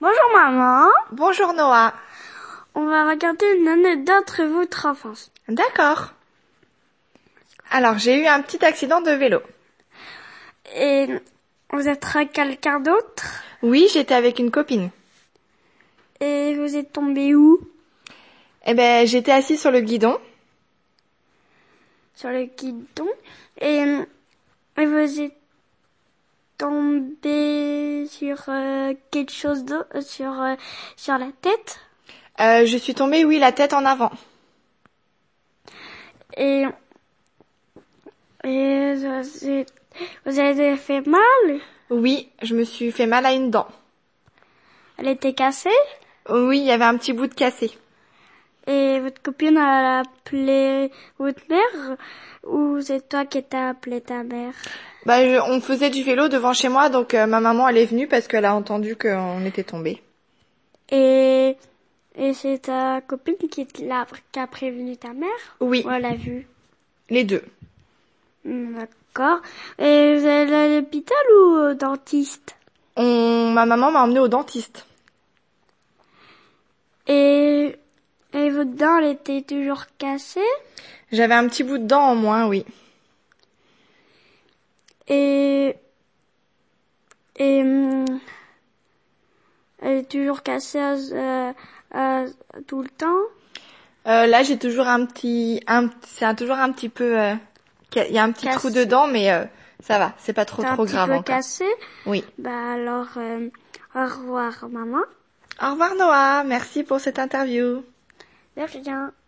Bonjour maman. Bonjour Noah. On va regarder une anecdote de votre enfance. D'accord. Alors, j'ai eu un petit accident de vélo. Et vous êtes avec quelqu'un d'autre? Oui, j'étais avec une copine. Et vous êtes tombé où? J'étais assise sur le guidon. Sur le guidon. Et vous êtes tombé sur quelque chose d'autre, sur la tête? Je suis tombée, oui, la tête en avant. Et vous avez fait mal? Oui, je me suis fait mal à une dent. Elle était cassée? Oui, il y avait un petit bout de cassé. Et votre copine a appelé votre mère ou c'est toi qui t'as appelé ta mère? On faisait du vélo devant chez moi, donc ma maman elle est venue parce qu'elle a entendu qu'on était tombés. Et c'est ta copine qui a prévenu ta mère? Oui, Ou elle a vu? les deux. D'accord. Et vous allez à l'hôpital ou au dentiste? Ma maman m'a emmenée au dentiste. Et votre dent, elle était toujours cassée? J'avais un petit bout de dent en moins, oui. Et elle est toujours cassée tout le temps? Là, j'ai toujours toujours un petit peu, il y a un petit trou dedans, mais ça va, c'est pas trop grave encore. C'est un petit peu cassé? Oui. Alors, au revoir, maman. Au revoir Noah, merci pour cette interview. De rien.